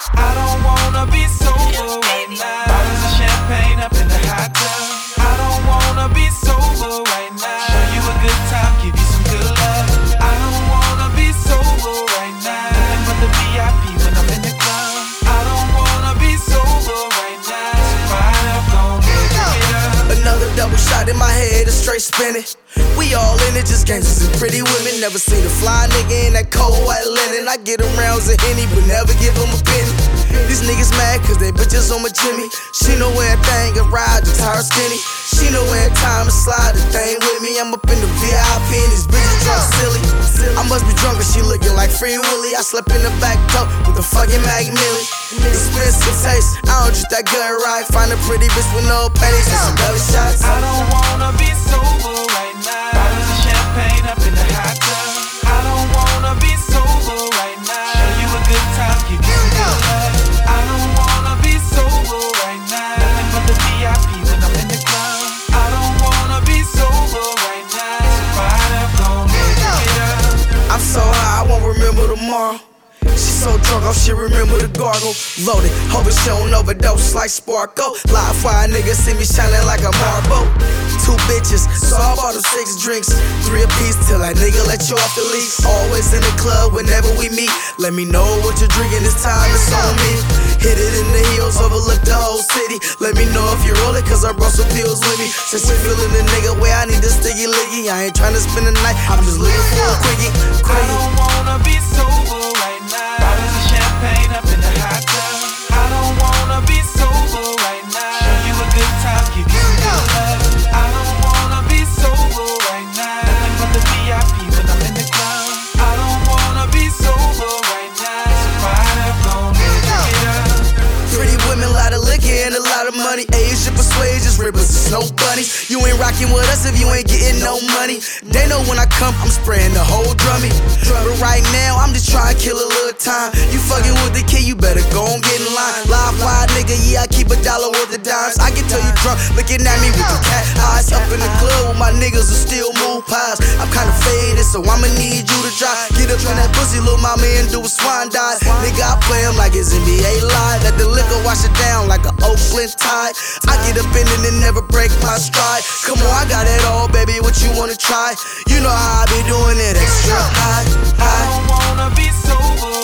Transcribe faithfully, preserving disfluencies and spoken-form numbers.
I don't wanna be sober right now. Bottles of champagne up in the hot tub. I don't wanna be sober right now. Show you a good time, give you some good love. I don't wanna be sober right now. Nothing but the V I P when I'm in the club. I don't wanna be sober right now. So fire up, gon' get up. Another double shot in my head, a straight spinning. We all in it, just gangsters and pretty women. Never seen a fly nigga in that cold white linen. I get around a Henny, but never give him a penny. These niggas mad cause they bitches on my Jimmy. She know where a thing can ride, just her skinny. She know where time to slide the thing with me. I'm up in the V I P and these bitches drunk silly. I must be drunk cause she looking like Free Willy. I slept in the back door with a fucking Mac Millie. Expensive taste, I don't just that good right. Find a pretty bitch with no panties and some belly shots. I don't wanna be sober right now. Bottles of champagne up in the hot tub. I don't wanna be sober right now. Show you a good time, give you some good love. I don't wanna be sober right now. Nothing but the V I P when I'm in the club. I don't wanna be sober right now. So fire up, gon' get up. I'm so high, I won't remember tomorrow. She so drunk, oh, she remember the gargle. Loaded, hoping she don't overdose like Sparko. Live fire niggas see me shining like a marble. Two bitches, so I bought them six drinks. Three apiece till that nigga let you off the leash. Always in the club whenever we meet. Let me know what you're drinking, this time it's on me. Hit it in the hills, overlook the whole city. Let me know if you're rolling, cause I brought some pills with me. Since you feeling the nigga way, I need this sticky licky. I ain't tryna spend the night, I'm just looking for a quickie. I don't wanna be sober right now. Bottles of champagne up in the hot tub. I don't wanna be sober right now. Show you a good time, give you some good love. I don't wanna be sober right now. Nothing but the V I P when I'm in the club. I don't wanna be sober right now. So fire up, gon' get up. Pretty women, lot of liquor and a lot of money. Asia persuasions, ribbons, and snow bunnies. You ain't rocking with us if you ain't getting no money. They know when I come, I'm spraying the whole drummy. But right now, I'm just trying to kill a little time. You fucking with the kid, you better go and get in line. Live wide nigga, yeah, I keep a dollar worth of dimes. I can tell you drunk, looking at me with the cat eyes. Up in the club with my niggas who still move pies. I'm kinda faded, so I'ma need you to try. Get up in that pussy, little mama, and do a swan dive. Nigga, I play him like it's N B A live. Let the liquor wash it down like an Oakland tide. I get up in it and never break my stride. Come on, I got it all, baby, what you wanna try? You know how I be doing it extra high, I high. don't wanna be sober